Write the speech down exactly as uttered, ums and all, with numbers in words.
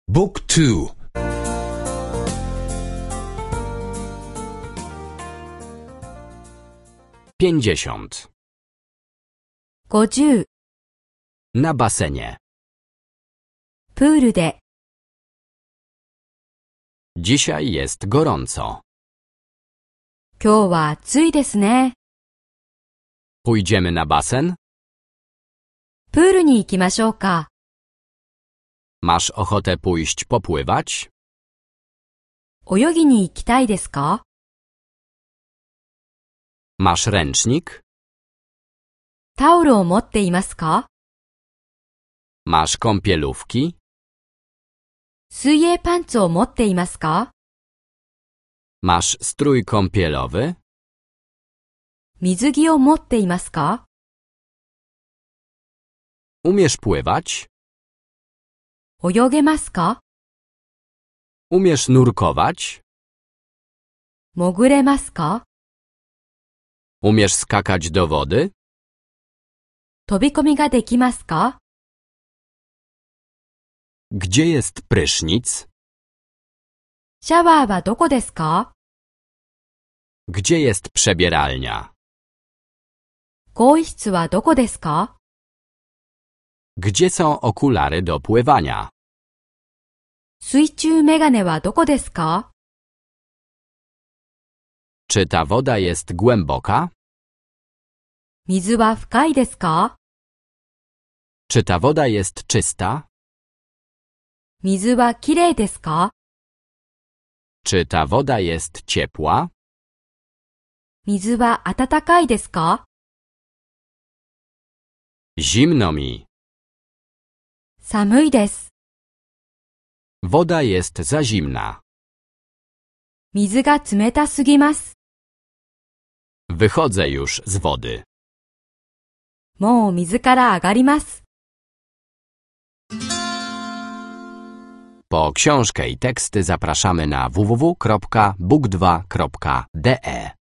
Book two. 50. ごじゅう、 Na basenie. プールで、 Dzisiaj jest gorąco. 今日は暑いですね。 Pójdziemy na basen? プールに行きましょうか。 Masz ochotę pójść popływać? 泳ぎに行きたいですか？ Masz ręcznik? タオルを持っていますか？ Masz kąpielówki? 水泳パンツを持っていますか？ Masz strój kąpielowy? 水着を持っていますか？ Umiesz pływać? 泳げますか？ Umiesz nurkować? 潜れますか？ Umiesz skakać do wody? 飛び込みができますか？ Gdzie jest prysznic? シャワーはどこですか？ Gdzie jest przebieralnia? 更衣室はどこですか？ Gdzie są okulary do pływania? 水中メガネはどこですか？ Czy ta woda jest głęboka? 水は深いですか？ Czy ta woda jest czysta? 水はきれいですか？ Czy ta woda jest ciepła? 水は温かいですか？ Zimno mi. 寒いです。 Woda jest za zimna. 水が冷たすぎます。 Wychodzę już z wody. もう水から上がります。 Po książkę i teksty zapraszamy na w w w kropka book dwa kropka d e.